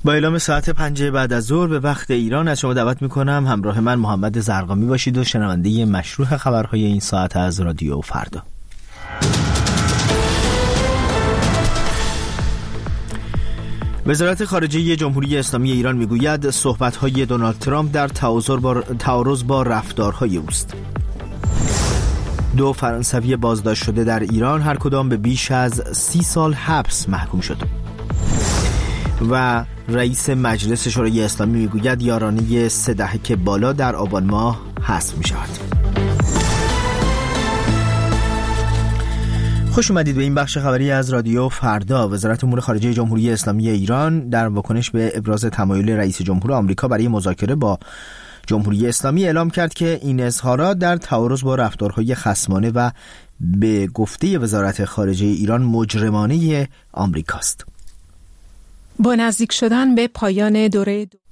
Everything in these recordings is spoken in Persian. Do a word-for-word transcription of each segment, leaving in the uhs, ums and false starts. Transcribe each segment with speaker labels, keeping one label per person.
Speaker 1: با اعلام ساعت پنج بعد از ظهر به وقت ایران از شما دعوت میکنم همراه من محمد زرقامی باشید و شنونده مشروع خبرهای این ساعت از رادیو فردا. وزارت خارجه جمهوری اسلامی ایران میگوید صحبت‌های دونالد ترامپ در تعارض با رفتارهای اوست. دو فرانسوی بازداشت شده در ایران هر کدام به بیش از سی سال حبس محکوم شد. و رئیس مجلس شورای اسلامی میگوید یارانه سه دهک بالا در آبان ماه حذف می شود. خوش اومدید به این بخش خبری از رادیو فردا. وزارت امور خارجه جمهوری اسلامی ایران در واکنش به ابراز تمایل رئیس جمهور آمریکا برای مذاکره با جمهوری اسلامی اعلام کرد که این اظهارات در تعارض با رفتارهای خصمانه و به گفته وزارت خارجه ایران مجرمانه آمریکاست.
Speaker 2: با نزدیک شدن به پایان دوره دو...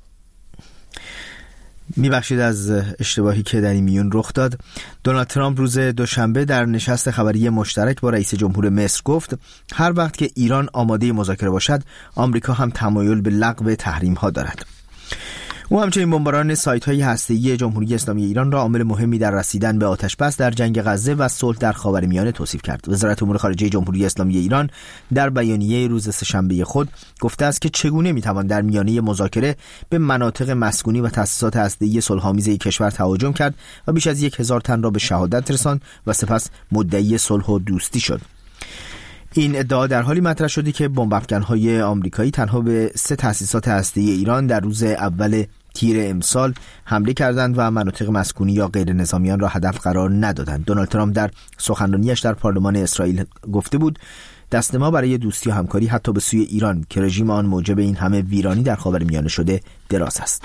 Speaker 1: میبخشید از اشتباهی که در این میون رخ داد. دونالد ترامپ روز دوشنبه در نشست خبری مشترک با رئیس جمهور مصر گفت هر وقت که ایران آماده مذاکره باشد آمریکا هم تمایل به لغو تحریم ها دارد. او همچنین بمباران سایت‌های هسته‌ای جمهوری اسلامی ایران را عامل مهمی در رسیدن به آتش‌بس در جنگ غزه و صلح در خاورمیانه توصیف کرد. وزارت امور خارجه جمهوری اسلامی ایران در بیانیه روز سه‌شنبه خود گفته است که چگونه می‌توان در میانه مذاکره به مناطق مسکونی و تأسیسات هسته‌ای صلح‌آمیز کشور تهاجم کرد و بیش از یک هزار تن را به شهادت رساند و سپس مدعی صلح و دوستی شد. این ادعا در حالی مطرح شده که بمب‌افکن‌های آمریکایی تنها به سه تأسیسات هسته‌ای ایران در روز اول تیر امسال حمله کردند و مناطق مسکونی یا غیر نظامیان را هدف قرار ندادند. دونالد ترامپ در سخنرانیش در پارلمان اسرائیل گفته بود دست ما برای دوستی و همکاری حتی به سوی ایران که رژیم آن موجب این همه ویرانی در خاورمیانه شده دراز است.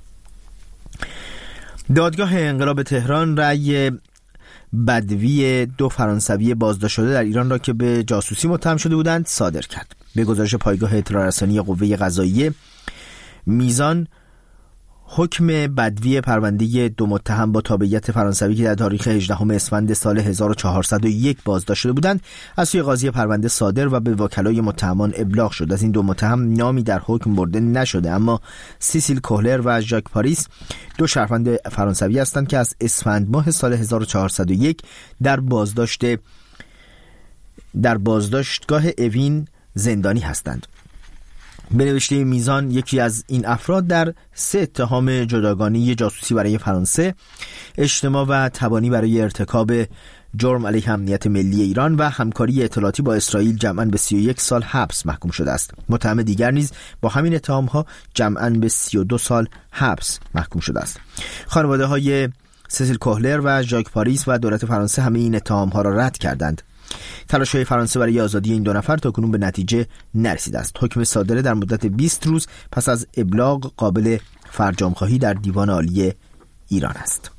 Speaker 1: دادگاه انقلاب تهران رأی بدوی دو فرانسوی بازداشت شده در ایران را که به جاسوسی متهم شده بودند صادر کرد. به گزارش پایگاه اطلاع رسانی قوه قضاییه میزان حکم بدوی پرونده دو متهم با تابعیت فرانسوی که در تاریخ هجدهم اسفند سال هزار و چهارصد و یک بازداشت شده بودند از سوی قاضی پرونده صادر و به وکلای متهمان ابلاغ شد. از این دو متهم نامی در حکم برده نشده، اما سیسیل کوهلر و ژاک پاریس دو شهروند فرانسوی هستند که از اسفند ماه سال هزار و چهارصد و یک در بازداشت در بازداشتگاه اوین زندانی هستند. به نوشته میزان یکی از این افراد در سه اتهام جداگانه جاسوسی برای فرانسه، اجتماع و تبانی برای ارتکاب جرم علیه امنیت ملی ایران و همکاری اطلاعاتی با اسرائیل جمعاً به سی و یک سال حبس محکوم شده است. متهم دیگر نیز با همین اتهام‌ها جمعاً به سی و دو سال حبس محکوم شده است. خانواده‌های سیسیل کوهلر و ژاک پاریس و دولت فرانسه همه این اتهام‌ها را رد کردند. تلاش‌های فرانسه برای آزادی این دو نفر تاکنون به نتیجه نرسیده است. حکم صادره در مدت بیست روز پس از ابلاغ قابل فرجام‌خواهی در دیوان عالی ایران است.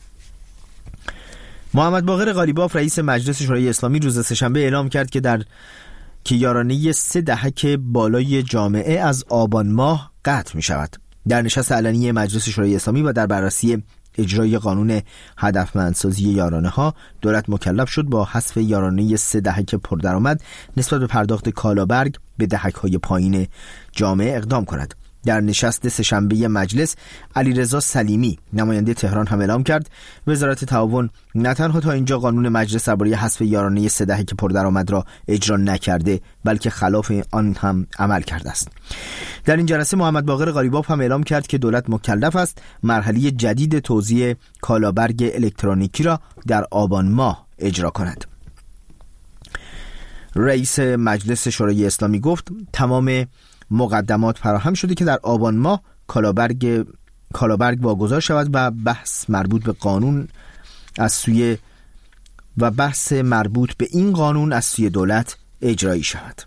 Speaker 1: محمد باقر قالیباف رئیس مجلس شورای اسلامی روز سه‌شنبه اعلام کرد که در که یارانه سه دهک بالای جامعه از آبان ماه قطع می شود. در نشست علنی مجلس شورای اسلامی و در بررسی اجرای قانون هدفمندسازی یارانه ها دولت مکلف شد با حذف یارانه سه دهک پردرآمد نسبت به پرداخت کالابرگ به دهک های پایین جامعه اقدام کند. در نشست سه‌شنبه مجلس علیرضا سلیمی نماینده تهران هم اعلام کرد وزارت تعاون نه تنها تا اینجا قانون مجلس درباره حذف یارانه سه دهک پردرآمد را اجرا نکرده بلکه خلاف آن هم عمل کرده است. در این جلسه محمد باقر قالیباف هم اعلام کرد که دولت مکلف است مرحله جدید توزیع کالابرگ الکترونیکی را در آبان ماه اجرا کند. رئیس مجلس شورای اسلامی گفت تمام مقدمات فراهم شده که در آبان ماه کالابرگ کالابرگ واگذار شود و بحث مربوط به قانون از سوی و بحث مربوط به این قانون از سوی دولت اجرایی شود.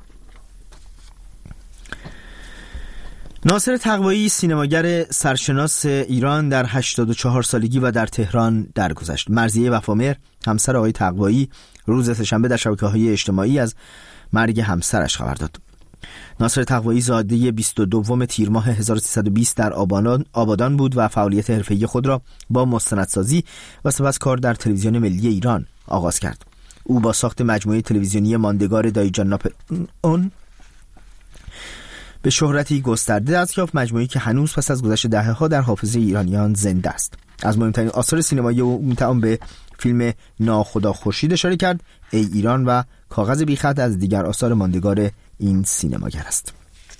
Speaker 1: ناصر تقوایی سینماگر سرشناس ایران در هشتاد و چهار سالگی و در تهران درگذشت. مرضیه وفامهر همسر آقای تقوایی روز سه‌شنبه در شبکه‌های اجتماعی از مرگ همسرش خبر داد. ناصر تقوایی زاده بیست و دوم تیر ماه هزار و سیصد و بیست در آبادان آبادان بود و فعالیت حرفه‌ای خود را با مستندسازی و سپس کار در تلویزیون ملی ایران آغاز کرد. او با ساخت مجموعه تلویزیونی ماندگار دایی جان ناپلئون به شهرتی گسترده دست یافت، مجموعه‌ای که هنوز پس از گذشت دهه‌ها در حافظه ایرانیان زنده است. از مهمترین آثار سینمایی او میتوان به فیلم ناخدا خورشید اشاره کرد. ای ایران و کاغذ بیخط از دیگر آثار ماندگار این سینماگر است.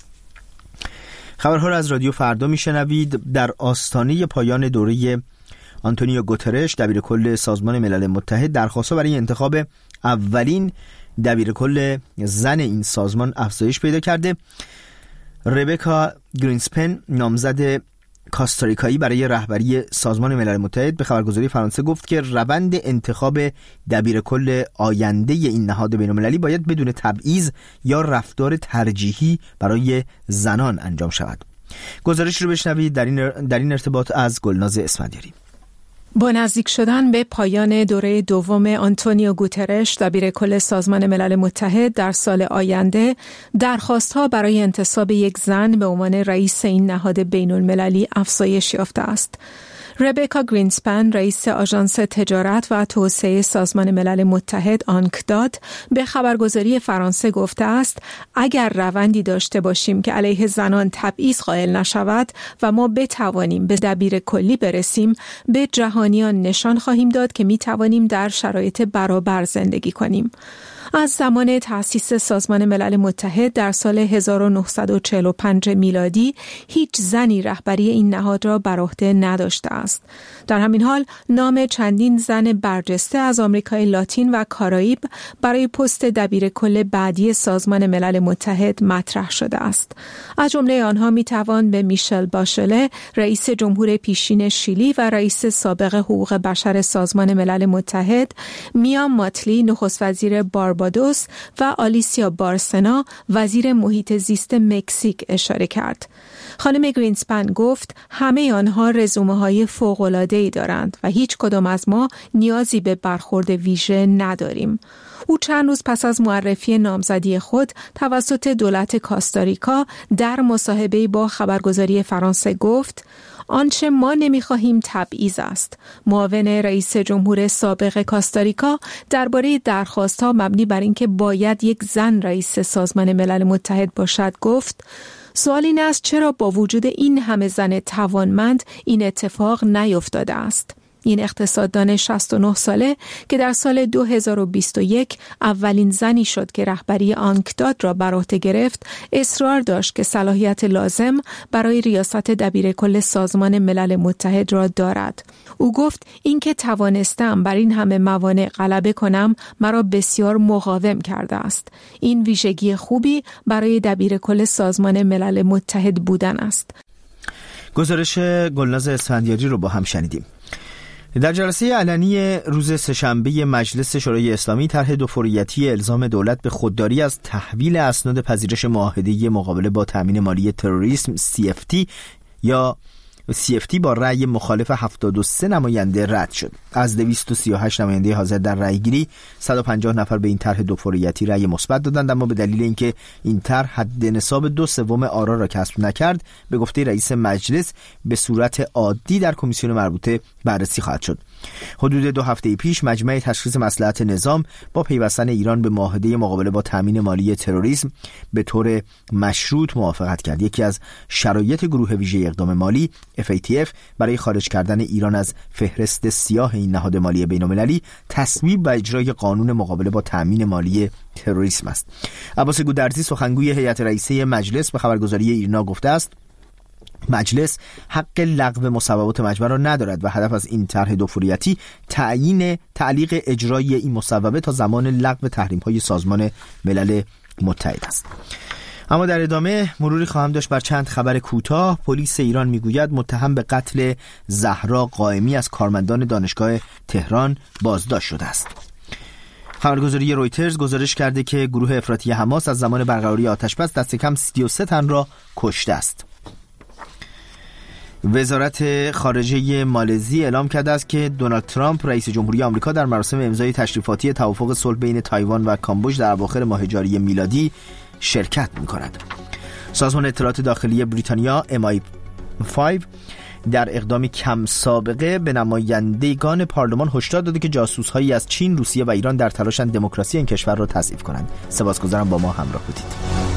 Speaker 1: خبرها را از رادیو فردا میشنوید. در آستانه پایان دوره آنتونیو گوترش دبیرکل سازمان ملل متحد، درخواست‌ها برای انتخاب اولین دبیرکل زن این سازمان افزایش پیدا کرده. ربکا گرینسپن، نامزد کاستاریکایی برای رهبری سازمان ملل متحد، به خبرگزاری فرانسه گفت که روند انتخاب دبیرکل آینده این نهاد بین‌المللی باید بدون تبعیض یا رفتار ترجیحی برای زنان انجام شود. گزارش رو بشنوید در این در این ارتباط از گلناز اسفندیاری.
Speaker 2: با نزدیک شدن به پایان دوره دوم آنتونیو گوترش دبیرکل سازمان ملل متحد در سال آینده، درخواست‌ها برای انتصاب یک زن به عنوان رئیس این نهاد بین‌المللی افزایش یافته است. ربکا گرینسپن، رئیس آژانس تجارت و توسعه سازمان ملل متحد آنکداد، به خبرگزاری فرانسه گفته است اگر روندی داشته باشیم که علیه زنان تبعیض قائل نشود و ما بتوانیم به دبیر کلی برسیم، به جهانیان نشان خواهیم داد که می توانیم در شرایط برابر زندگی کنیم. از زمان تأسیس سازمان ملل متحد در سال هزار و نهصد و چهل و پنج میلادی هیچ زنی رهبری این نهاد را بر عهده نداشته است. در همین حال نام چندین زن برجسته از آمریکای لاتین و کارائیب برای پست دبیرکل بعدی سازمان ملل متحد مطرح شده است. از جمله آنها میتوان به میشل باشله، رئیس جمهور پیشین شیلی و رئیس سابق حقوق بشر سازمان ملل متحد، میام ماتلی، نخست وزیر باربادوس و آلیسیا بارسنا، وزیر محیط زیست مکزیک اشاره کرد. خانم گرینسپن گفت همه آنها رزومه‌های فوق‌العاده‌ای دارند و هیچ کدام از ما نیازی به برخورد ویژه نداریم. او چند روز پس از معرفی نامزدی خود توسط دولت کاستاریکا در مصاحبه‌ای با خبرگزاری فرانسه گفت آنچه ما نمی‌خواهیم تبعیض است. معاون رئیس جمهور سابق کاستاریکا درباره درخواست‌ها مبنی بر اینکه باید یک زن رئیس سازمان ملل متحد باشد گفت سوال این است چرا با وجود این همه زن توانمند این اتفاق نیفتاده است. این اقتصاددان شصت و نه ساله که در سال دو هزار و بیست و یک اولین زنی شد که رهبری آنکداد را بر عهده گرفت، اصرار داشت که صلاحیت لازم برای ریاست دبیرکل سازمان ملل متحد را دارد. او گفت اینکه توانستم بر این همه موانع غلبه کنم مرا بسیار مقاوم کرده است. این ویژگی خوبی برای دبیرکل سازمان ملل متحد بودن است.
Speaker 1: گزارش گلناز اسفندیاری رو با هم شنیدیم. در جلسه علنی روز سه‌شنبه مجلس شورای اسلامی، طرح دوفوریتی الزام دولت به خودداری از تحویل اسناد پذیرش معاهده مقابله با تامین مالی تروریسم سی اف تی یا سی اف تی با رأی مخالف هفتاد و سه نماینده رد شد. از دویست و سی و هشت نماینده حاضر در رأیگیری، صد و پنجاه نفر به این طرح دوفوریتی رأی مثبت دادند، اما به دلیل اینکه این طرح حد نصاب دو سوم آرا را کسب نکرد، به گفته رئیس مجلس به صورت عادی در کمیسیون مربوطه بررسی خواهد شد. حدود دو هفته پیش مجمع تشخیص مصلحت نظام با پیوستن ایران به معاهده مقابله با تامین مالی تروریسم به طور مشروط موافقت کرد. یکی از شرایط گروه ویژه اقدام مالی اف ای تی اف برای خارج کردن ایران از فهرست سیاه این نهاد مالی بین‌المللی تصویب و اجرای قانون مقابله با تامین مالی تروریسم است. عباس گودرزی، سخنگوی هیئت رئیسه مجلس، به خبرگزاری ایرنا گفته است مجلس حق لغو مصوبات مجمع را ندارد و هدف از این طرح دوفوریتی تعیین تعلیق اجرای این مصوبه تا زمان لغو تحریم‌های سازمان ملل متحد است. اما در ادامه مروری خواهم داشت بر چند خبر کوتاه. پلیس ایران میگوید متهم به قتل زهرا قائمی از کارمندان دانشگاه تهران بازداشت شده است. خبرگزاری رویترز گزارش کرده که گروه افراطی حماس از زمان برقراری آتش‌بس دست کم سی و سه تن را کشته است. وزارت خارجه مالزی اعلام کرده است که دونالد ترامپ رئیس جمهوری آمریکا در مراسم امضای تشریفاتی توافق صلح بین تایوان و کامبوج در اواخر ماه جاری میلادی شرکت می‌کند. سازمان اطلاعات داخلی بریتانیا ام آی پنج در اقدامی کم سابقه به نمایندگان پارلمان هشدار داده که جاسوس‌هایی از چین، روسیه و ایران در تلاشند دموکراسی این کشور را تضعیف کنند. سپاسگزارم با ما همراه بودید.